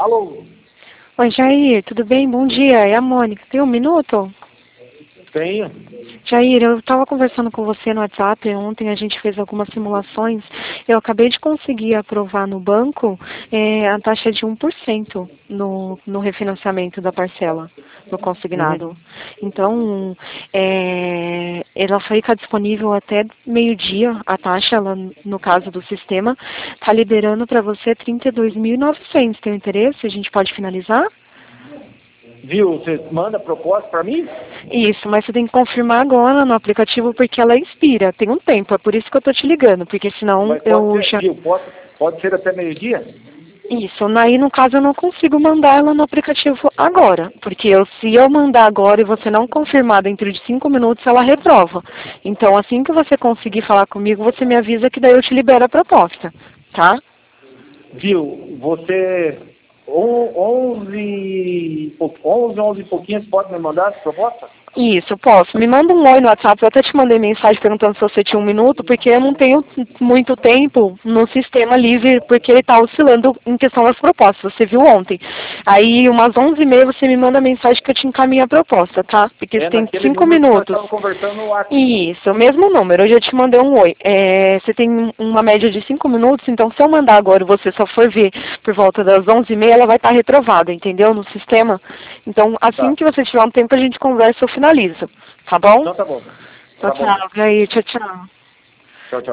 Alô? Oi, Jair, tudo bem? Bom dia, é a Mônica. Tem um minuto? Tenho. Jair, eu estava conversando com você no WhatsApp ontem, a gente fez algumas simulações. Eu acabei de conseguir aprovar no banco a taxa de 1% no refinanciamento da parcela, no consignado. Então, ela fica disponível até meio-dia, a taxa, ela, no caso do sistema, está liberando para você 32.900. Tem interesse? A gente pode finalizar? Viu? Você manda proposta para mim? Isso, mas você tem que confirmar agora no aplicativo porque ela expira, tem um tempo, é por isso que eu tô te ligando, porque senão Mas eu pode ser, já... viu? Pode ser até meio-dia? Isso, aí no caso eu não consigo mandar ela no aplicativo agora, porque se eu mandar agora e você não confirmar dentro de 5 minutos, ela reprova. Então assim que você conseguir falar comigo, você me avisa que daí eu te libero a proposta, tá? Viu? Você... 11 e pouquinhos pode me mandar essa proposta? Isso, posso. Me manda um oi no WhatsApp. Eu até te mandei mensagem perguntando se você tinha um minuto, porque eu não tenho muito tempo no sistema livre, porque ele está oscilando em questão das propostas. Você viu ontem. Aí, umas 11h30, você me manda mensagem que eu te encaminho a proposta, tá? Porque você tem 5 número que nós minutos. estávamos conversando no WhatsApp. Isso, o mesmo número. Eu já te mandei um oi. Você tem uma média de 5 minutos, então se eu mandar agora e você só for ver por volta das 11h30, ela vai estar reprovada, entendeu? No sistema. Então, assim que você tiver um tempo, a gente conversa, eu finalizo. Tá bom? Então tá bom. Tchau, tchau. E aí, tchau, tchau.